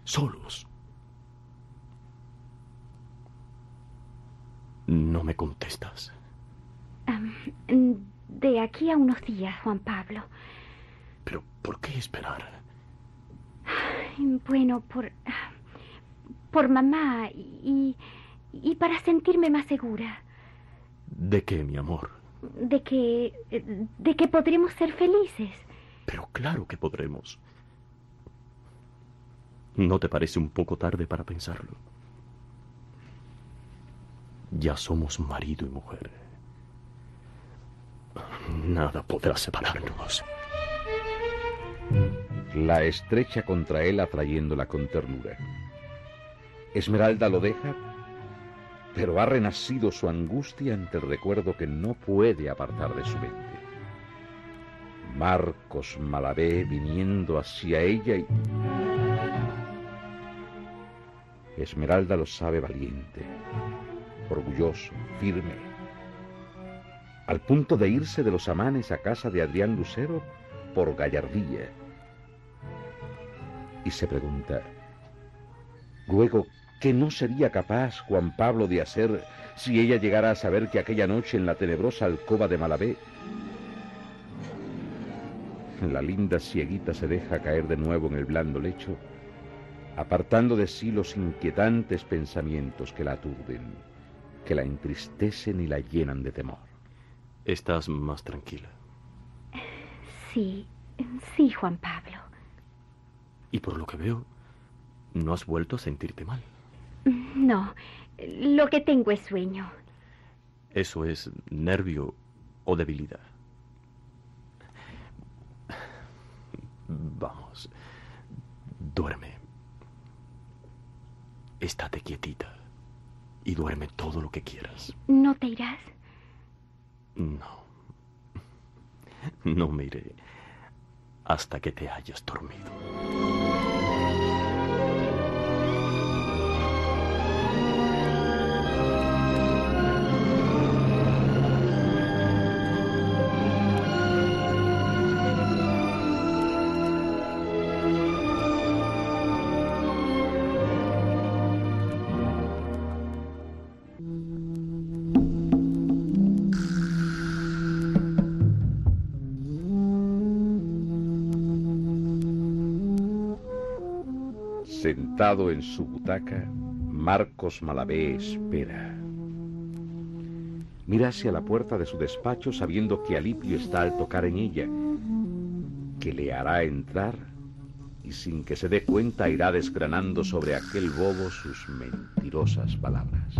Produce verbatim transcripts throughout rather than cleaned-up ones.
solos. No me contestas. Um, de aquí a unos días, Juan Pablo. ¿Pero por qué esperar? Bueno, por... por mamá y... y para sentirme más segura. ¿De qué, mi amor? De que... de que podremos ser felices. Pero claro que podremos. ¿No te parece un poco tarde para pensarlo? Ya somos marido y mujer. Nada podrá separarnos. La estrecha contra él atrayéndola con ternura. Esmeralda lo deja, pero ha renacido su angustia ante el recuerdo que no puede apartar de su mente. Marcos Malavé viniendo hacia ella y... Esmeralda lo sabe valiente, orgulloso, firme, al punto de irse de los Amanes a casa de Adrián Lucero por gallardía. Y se pregunta, luego, ¿qué no sería capaz Juan Pablo de hacer si ella llegara a saber que aquella noche en la tenebrosa alcoba de Malavé la linda cieguita se deja caer de nuevo en el blando lecho, apartando de sí los inquietantes pensamientos que la aturden, que la entristecen y la llenan de temor? ¿Estás más tranquila? Sí, sí, Juan Pablo. Y por lo que veo, no has vuelto a sentirte mal. No, lo que tengo es sueño. ¿Eso es nervio o debilidad? Vamos, duerme. Estate quietita y duerme todo lo que quieras. ¿No te irás? No. No me iré hasta que te hayas dormido. Sentado en su butaca, Marcos Malavé espera. Mira hacia la puerta de su despacho sabiendo que Alipio está al tocar en ella, que le hará entrar y sin que se dé cuenta irá desgranando sobre aquel bobo sus mentirosas palabras.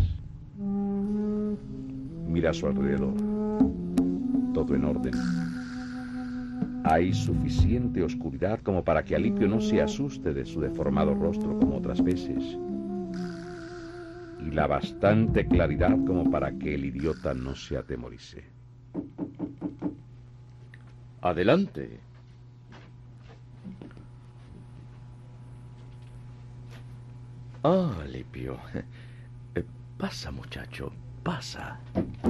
Mira a su alrededor, todo en orden. Hay suficiente oscuridad como para que Alipio no se asuste de su deformado rostro como otras veces, y la bastante claridad como para que el idiota no se atemorice. Adelante. Ah, Alipio. Eh, pasa, muchacho, pasa.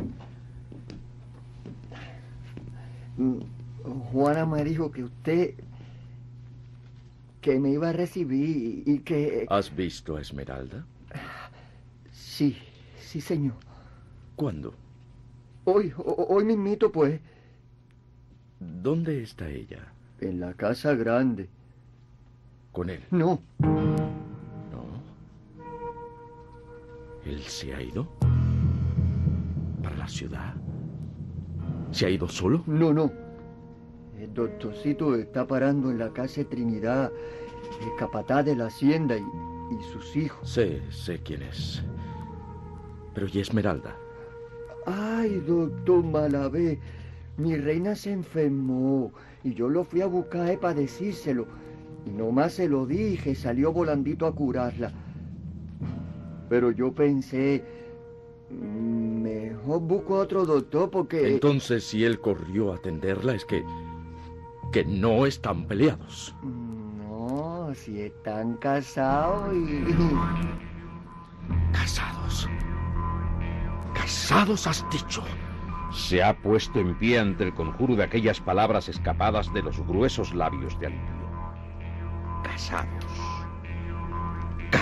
Juana me dijo que usted... que me iba a recibir y que... ¿Has visto a Esmeralda? Sí, sí, señor. ¿Cuándo? Hoy, hoy mismito, pues. ¿Dónde está ella? En la casa grande. ¿Con él? No. ¿No? ¿Él se ha ido? ¿Para la ciudad? ¿Se ha ido solo? No, no. El doctorcito está parando en la casa Trinidad, el capataz de la hacienda y, y sus hijos. Sé, sé quién es. Pero ¿y Esmeralda? Ay, doctor Malavé, mi reina se enfermó y yo lo fui a buscar eh, para decírselo. Y nomás se lo dije, salió volandito a curarla. Pero yo pensé, mejor busco a otro doctor porque... Entonces, si él corrió a atenderla, es que... que no están peleados. No, si están casados y... ¿Casados? ¿Casados has dicho? Se ha puesto en pie ante el conjuro de aquellas palabras escapadas de los gruesos labios de Alipio. Casados.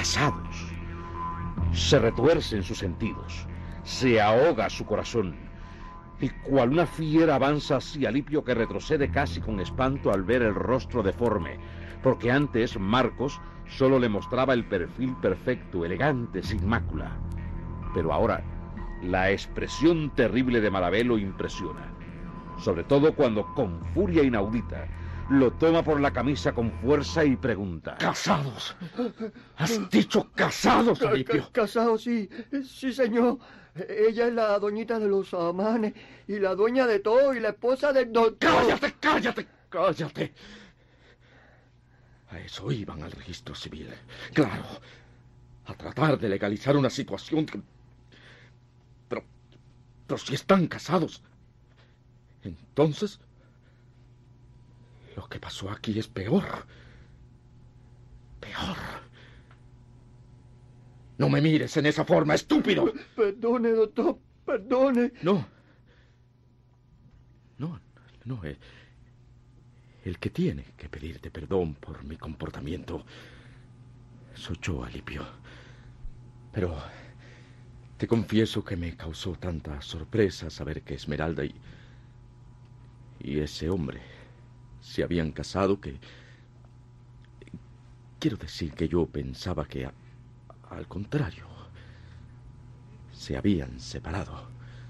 casados. Se retuercen sus sentidos, se ahoga su corazón, y cual una fiera avanza hacia Alipio, que retrocede casi con espanto al ver el rostro deforme, porque antes Marcos solo le mostraba el perfil perfecto, elegante, sin mácula. Pero ahora la expresión terrible de Malabé lo impresiona, sobre todo cuando con furia inaudita lo toma por la camisa con fuerza y pregunta: ¡Casados! ¿Has dicho casados, Alipio? Ca- Casado, sí, sí, señor. Ella es la doñita de los Samanes y la dueña de todo y la esposa del doctor. ¡Cállate, cállate, cállate! A eso iban al registro civil. Claro, a tratar de legalizar una situación que... Pero, pero si están casados, entonces... Lo que pasó aquí es peor. Peor. No me mires en esa forma, estúpido. Perdone, doctor, perdone. No. No, no. eh, El que tiene que pedirte perdón por mi comportamiento soy yo, Alipio. Pero te confieso que me causó tanta sorpresa saber que Esmeralda y... y ese hombre se habían casado que... Quiero decir que yo pensaba que, a- al contrario, se habían separado.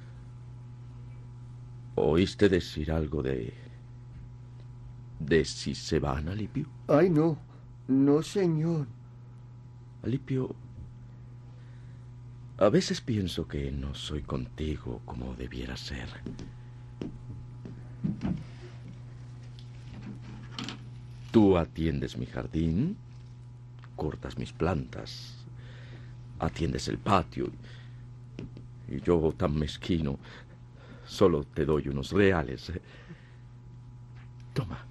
¿Oíste decir algo de... de si se van, Alipio? Ay, no, no, señor. Alipio, a veces pienso que no soy contigo como debiera ser. Tú atiendes mi jardín, cortas mis plantas, atiendes el patio, y yo, tan mezquino, solo te doy unos reales. Toma.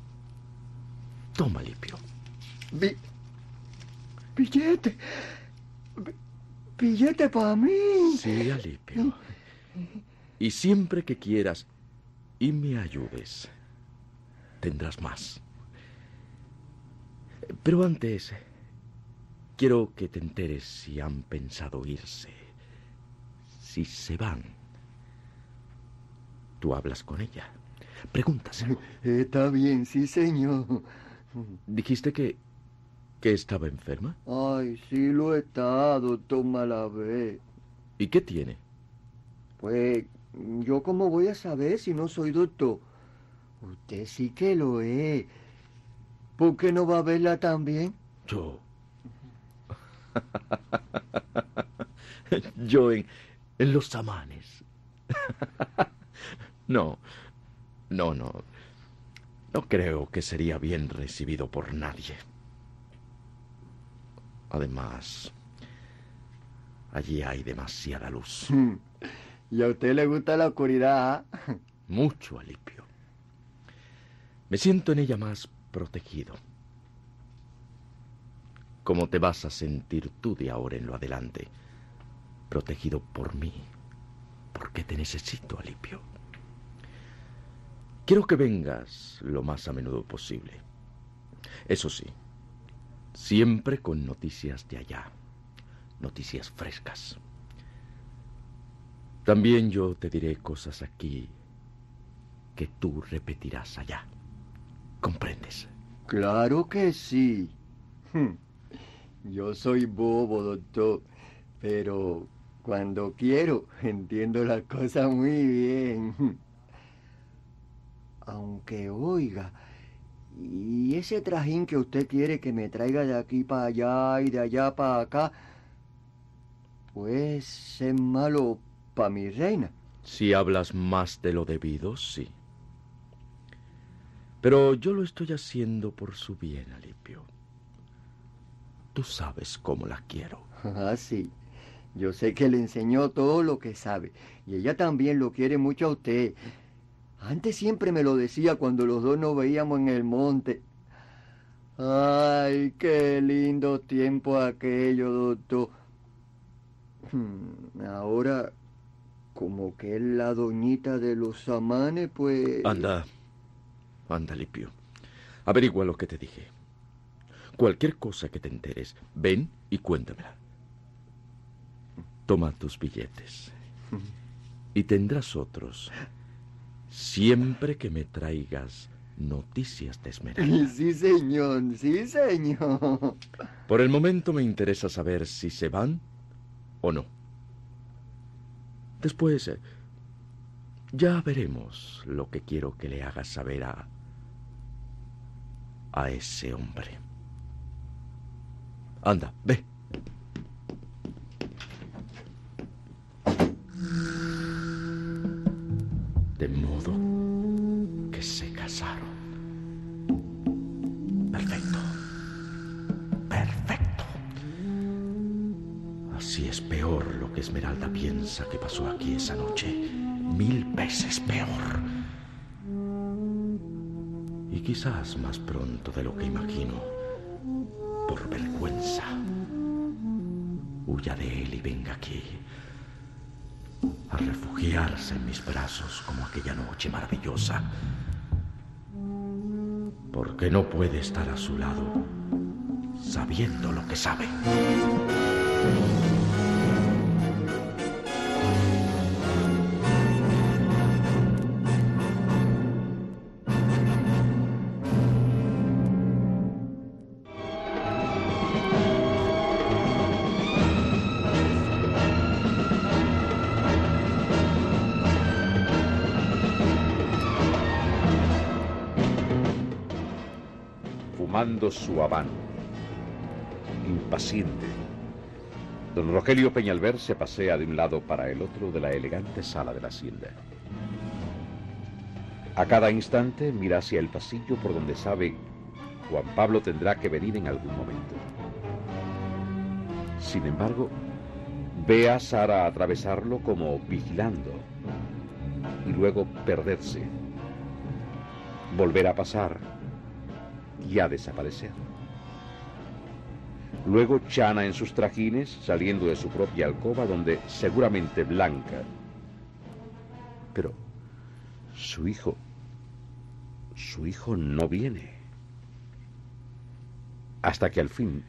Toma, Alipio. Bi- billete. Bi- billete para mí. Sí, Alipio. Y siempre que quieras y me ayudes, tendrás más. Pero antes, quiero que te enteres si han pensado irse, si se van. Tú hablas con ella, pregúntaselo. Está bien, sí, señor. ¿Dijiste que, que estaba enferma? Ay, sí lo está, doctor Malabé. ¿Y qué tiene? Pues, ¿yo cómo voy a saber si no soy doctor? Usted sí que lo es. ¿Por qué no va a verla también? Yo... Yo en, en los Samanes. No, no, no. No creo que sería bien recibido por nadie. Además, allí hay demasiada luz. ¿Y a usted le gusta la oscuridad? Mucho, Alipio. Me siento en ella más protegido. ¿Cómo te vas a sentir tú de ahora en lo adelante? Protegido por mí. Porque te necesito, Alipio. Quiero que vengas lo más a menudo posible. Eso sí, siempre con noticias de allá. Noticias frescas. También yo te diré cosas aquí que tú repetirás allá. ¿Comprendes? Claro que sí. Yo soy bobo, doctor, pero cuando quiero entiendo las cosas muy bien. Aunque, oiga, y ese trajín que usted quiere que me traiga de aquí para allá y de allá para acá, pues es malo para mi reina. Si hablas más de lo debido, sí. Pero yo lo estoy haciendo por su bien, Alipio. Tú sabes cómo la quiero. Ah, sí. Yo sé que le enseñó todo lo que sabe. Y ella también lo quiere mucho a usted. Antes siempre me lo decía cuando los dos nos veíamos en el monte. Ay, qué lindo tiempo aquello, doctor. Hmm, Ahora, como que es la doñita de los Samanes, pues... Anda, anda, Alipio. Averigua lo que te dije. Cualquier cosa que te enteres, ven y cuéntamela. Toma tus billetes. Y tendrás otros. Siempre que me traigas noticias de Esmeralda. Sí, señor, sí, señor. Por el momento me interesa saber si se van o no. Después, eh, ya veremos lo que quiero que le hagas saber a... a ese hombre. Anda, ve. De modo que se casaron. Perfecto. Perfecto. Así es peor lo que Esmeralda piensa que pasó aquí esa noche. Mil veces peor. Y quizás más pronto de lo que imagino. Por vergüenza. Huya de él y venga aquí. A refugiarse en mis brazos como aquella noche maravillosa. Porque no puede estar a su lado sabiendo lo que sabe. Fumando su habano, impaciente, don Rogelio Peñalver se pasea de un lado para el otro de la elegante sala de la hacienda. A cada instante mira hacia el pasillo por donde sabe Juan Pablo tendrá que venir en algún momento. Sin embargo, ve a Sara atravesarlo como vigilando y luego perderse, volver a pasar y a desaparecer. Luego Chana en sus trajines, saliendo de su propia alcoba, donde seguramente Blanca. Pero su hijo, su hijo no viene. Hasta que al fin...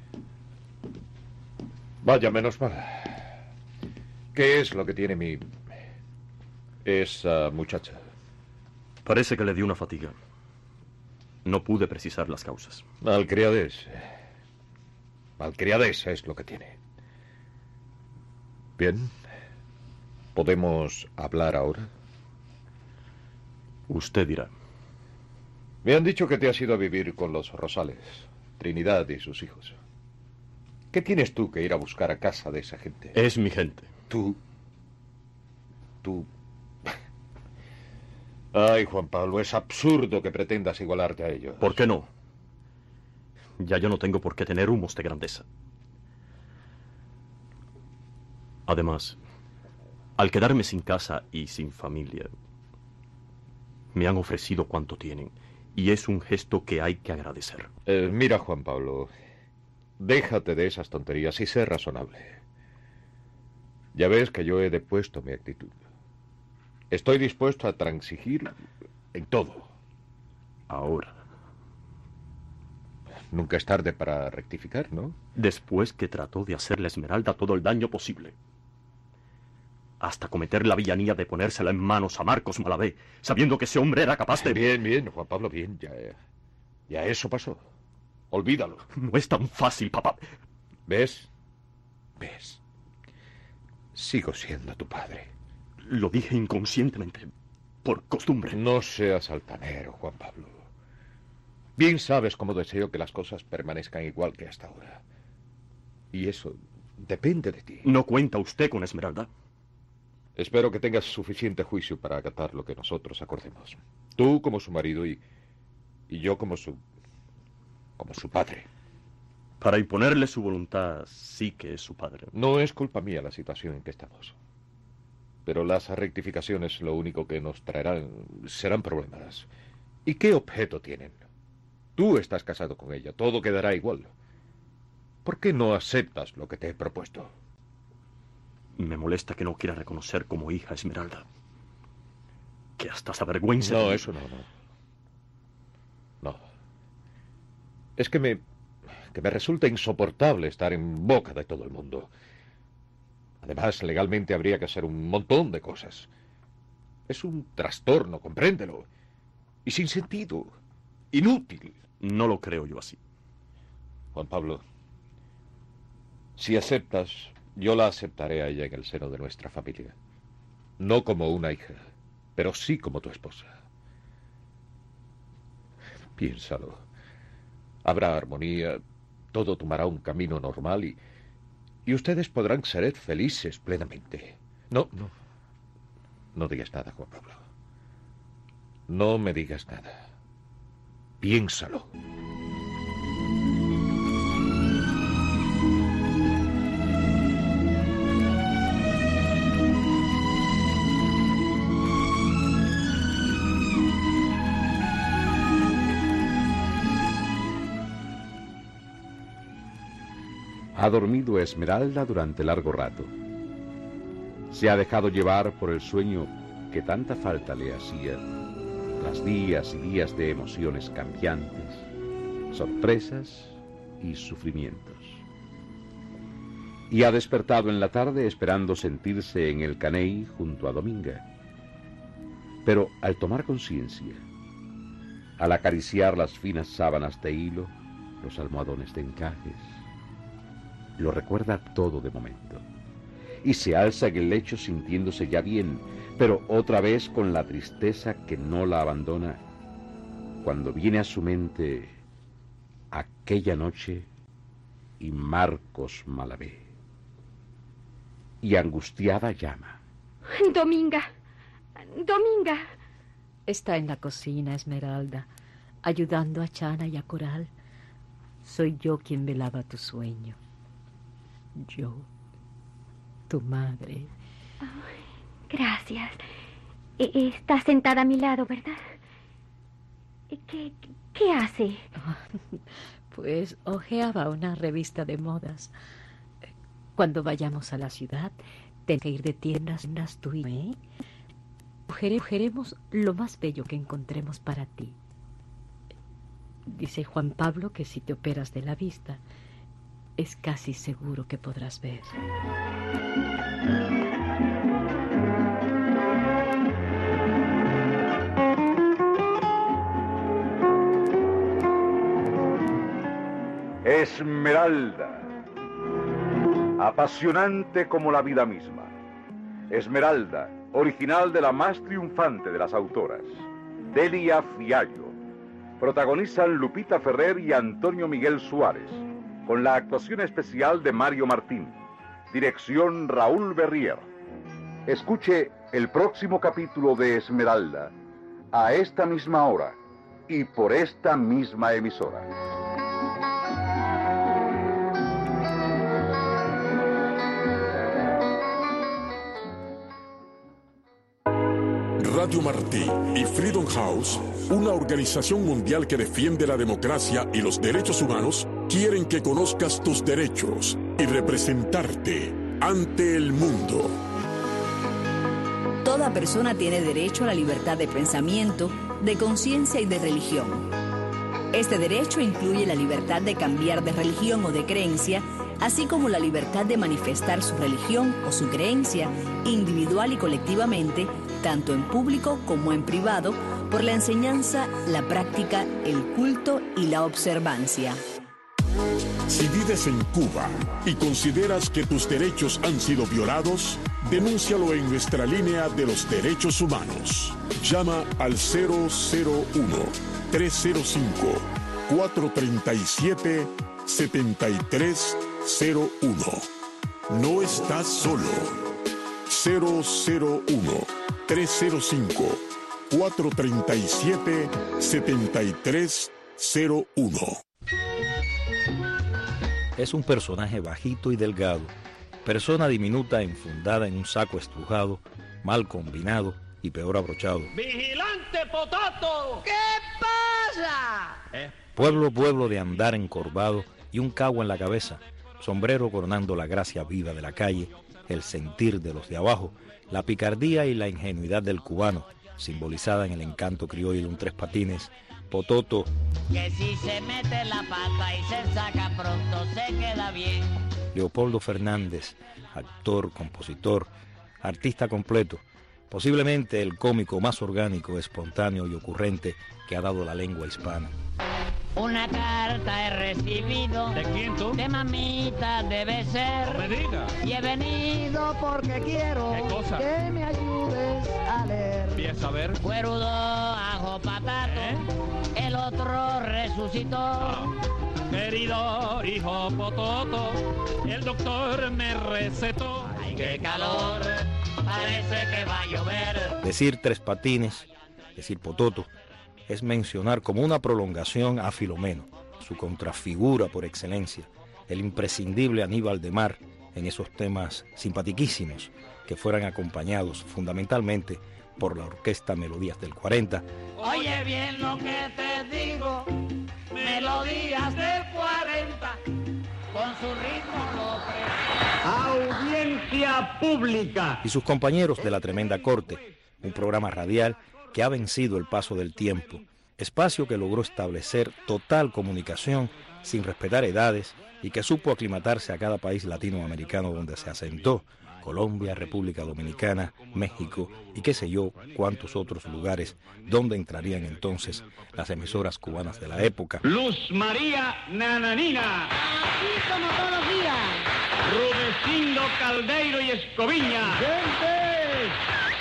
Vaya, menos mal. ¿Qué es lo que tiene mi... esa muchacha? Parece que le dio una fatiga. No pude precisar las causas. Malcriadez. Malcriadez es lo que tiene. Bien. ¿Podemos hablar ahora? Usted dirá. Me han dicho que te has ido a vivir con los Rosales, Trinidad y sus hijos. ¿Qué tienes tú que ir a buscar a casa de esa gente? Es mi gente. Tú. Tú. Ay, Juan Pablo, es absurdo que pretendas igualarte a ellos. ¿Por qué no? Ya yo no tengo por qué tener humos de grandeza. Además, al quedarme sin casa y sin familia, me han ofrecido cuanto tienen, y es un gesto que hay que agradecer. Eh, mira, Juan Pablo, déjate de esas tonterías y sé razonable. Ya ves que yo he depuesto mi actitud. Estoy dispuesto a transigir en todo. Ahora. Nunca es tarde para rectificar, ¿no? Después que trató de hacerle a Esmeralda todo el daño posible. Hasta cometer la villanía de ponérsela en manos a Marcos Malavé, sabiendo que ese hombre era capaz de... Bien, bien, Juan Pablo, bien. Ya, ya eso pasó. Olvídalo. No es tan fácil, papá. ¿Ves? ¿Ves? Sigo siendo tu padre. Lo dije inconscientemente, por costumbre. No seas altanero, Juan Pablo. Bien sabes cómo deseo que las cosas permanezcan igual que hasta ahora. Y eso depende de ti. ¿No cuenta usted con Esmeralda? Espero que tengas suficiente juicio para acatar lo que nosotros acordemos. Tú como su marido y, y yo como su... como su padre. Para imponerle su voluntad, sí que es su padre. No es culpa mía la situación en que estamos. Pero las rectificaciones lo único que nos traerán serán problemas. ¿Y qué objeto tienen? Tú estás casado con ella, todo quedará igual. ¿Por qué no aceptas lo que te he propuesto? Me molesta que no quiera reconocer como hija a Esmeralda. Que hasta se avergüenza. No, de... eso no, no. No. Es que me... que me resulta insoportable estar en boca de todo el mundo. Además, legalmente habría que hacer un montón de cosas. Es un trastorno, compréndelo. Y sin sentido. Inútil. No lo creo yo así. Juan Pablo, si aceptas, yo la aceptaré a ella en el seno de nuestra familia. No como una hija, pero sí como tu esposa. Piénsalo. Habrá armonía, todo tomará un camino normal y, y ustedes podrán ser felices plenamente. No, no. No digas nada, Juan Pablo. No me digas nada. Piénsalo. Ha dormido Esmeralda durante largo rato. Se ha dejado llevar por el sueño que tanta falta le hacía, tras días y días de emociones cambiantes, sorpresas y sufrimientos. Y ha despertado en la tarde esperando sentirse en el caney junto a Dominga. Pero al tomar conciencia, al acariciar las finas sábanas de hilo, los almohadones de encajes, lo recuerda todo de momento, y se alza en el lecho sintiéndose ya bien, pero otra vez con la tristeza que no la abandona, cuando viene a su mente aquella noche y Marcos Malavé. Y angustiada llama. Dominga, Dominga. Está en la cocina, Esmeralda, ayudando a Chana y a Coral. Soy yo quien velaba tu sueño. Yo, tu madre. Oh, gracias. E- Está sentada a mi lado, ¿verdad? ¿Qué, qué hace? Pues hojeaba una revista de modas. Cuando vayamos a la ciudad, tenemos que ir de tiendas, tiendas tú y yo, ¿eh? Cogeremos lo más bello que encontremos para ti. Dice Juan Pablo que si te operas de la vista, es casi seguro que podrás ver. Esmeralda, apasionante como la vida misma. Esmeralda, original de la más triunfante de las autoras, Delia Fiallo. Protagonizan Lupita Ferrer y Antonio Miguel Suárez, con la actuación especial de Mario Martín. Dirección Raúl Berrier. Escuche el próximo capítulo de Esmeralda, a esta misma hora y por esta misma emisora. Radio Martí y Freedom House, una organización mundial que defiende la democracia y los derechos humanos, quieren que conozcas tus derechos y representarte ante el mundo. Toda persona tiene derecho a la libertad de pensamiento, de conciencia y de religión. Este derecho incluye la libertad de cambiar de religión o de creencia, así como la libertad de manifestar su religión o su creencia, individual y colectivamente, tanto en público como en privado, por la enseñanza, la práctica, el culto y la observancia. Si vives en Cuba y consideras que tus derechos han sido violados, denúncialo en nuestra línea de los derechos humanos. Llama al cero cero uno, tres cero cinco, cuatro tres siete, siete tres cero uno. No estás solo. cero cero uno, tres cero cinco, cuatro tres siete, siete tres cero uno. Es un personaje bajito y delgado, persona diminuta enfundada en un saco estrujado, mal combinado y peor abrochado. ¡Vigilante Potato! ¿Qué pasa? ¿Eh? Pueblo, pueblo de andar encorvado y un cagua en la cabeza, sombrero coronando la gracia viva de la calle, el sentir de los de abajo, la picardía y la ingenuidad del cubano, simbolizada en el encanto criollo de un tres patines, Pototo. Que si se mete la pata y se saca pronto se queda bien. Leopoldo Fernández, actor, compositor, artista completo, posiblemente el cómico más orgánico, espontáneo y ocurrente que ha dado la lengua hispana. Una carta he recibido. ¿De quién tú? De mamita debe ser. No me diga. Y he venido porque quiero. ¿Qué cosa? Que me ayudes a leer. Empieza a ver. Cuerudo, ajo, patato. ¿Eh? El otro resucitó. Ah. Querido hijo Pototo, el doctor me recetó. Ay, qué calor, parece que va a llover. Decir Tres Patines, decir Pototo, es mencionar como una prolongación a Filomeno, su contrafigura por excelencia, el imprescindible Aníbal de Mar en esos temas simpatiquísimos que fueran acompañados fundamentalmente por la orquesta Melodías del cuarenta. Oye bien lo que te digo, Melodías del cuarenta, con su ritmo lo pre... Audiencia pública. Y sus compañeros de La Tremenda Corte, un programa radial que ha vencido el paso del tiempo, espacio que logró establecer total comunicación sin respetar edades y que supo aclimatarse a cada país latinoamericano donde se asentó, Colombia, República Dominicana, México y qué sé yo cuántos otros lugares donde entrarían entonces las emisoras cubanas de la época. Luz María Nananina. Así como todos los días. Rudecindo Caldeiro y Escoviña. ¡Gente!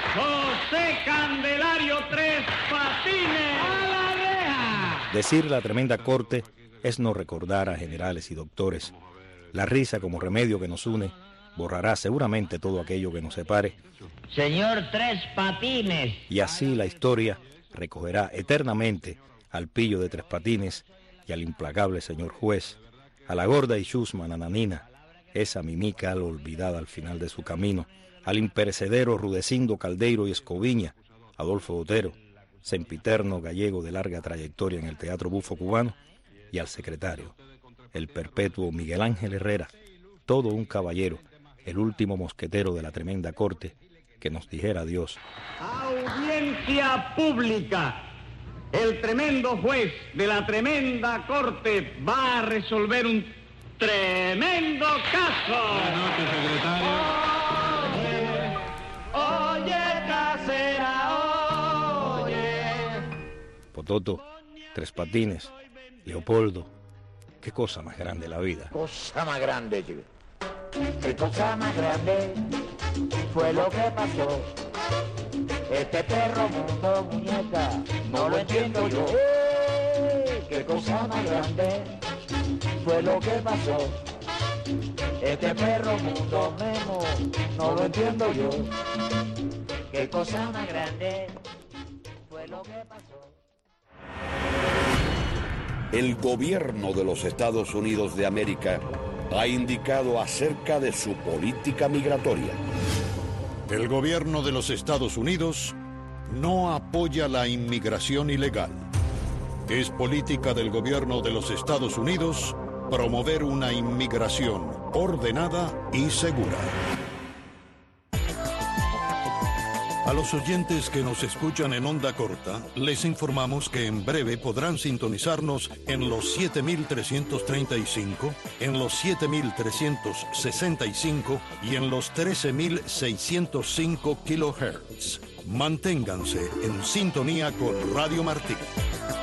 José Candelario Tres Patines. ¡A la reja! Decir La Tremenda Corte es no recordar a generales y doctores. La risa como remedio que nos une borrará seguramente todo aquello que nos separe. Señor Tres Patines. Y así la historia recogerá eternamente al pillo de Tres Patines y al implacable señor juez, a la gorda y chusma Nananina, esa mimica al olvidada al final de su camino, al imperecedero Rudecindo Caldeiro y Escoviña, Adolfo Botero, sempiterno gallego de larga trayectoria en el teatro bufo cubano, y al secretario, el perpetuo Miguel Ángel Herrera, todo un caballero, el último mosquetero de la Tremenda Corte, que nos dijera adiós. Audiencia pública. El tremendo juez de la Tremenda Corte va a resolver un tremendo caso. Buenas noches, secretario. Oye, oye, casera, oye. Pototo, Tres Patines, Leopoldo, qué cosa más grande la vida. Cosa más grande, chico. Qué cosa más grande fue lo que pasó. Este perro mundo, muñeca, no lo entiendo yo. ¡Eh! Qué cosa más grande fue lo que pasó. Este perro mundo, Memo, no lo entiendo yo. Qué cosa más grande fue lo que pasó. El gobierno de los Estados Unidos de América ha indicado acerca de su política migratoria. El gobierno de los Estados Unidos no apoya la inmigración ilegal. Es política del gobierno de los Estados Unidos promover una inmigración ordenada y segura. A los oyentes que nos escuchan en onda corta, les informamos que en breve podrán sintonizarnos en los siete mil trescientos treinta y cinco, en los siete mil trescientos sesenta y cinco y en los trece mil seiscientos cinco kilohertz. Manténganse en sintonía con Radio Martí.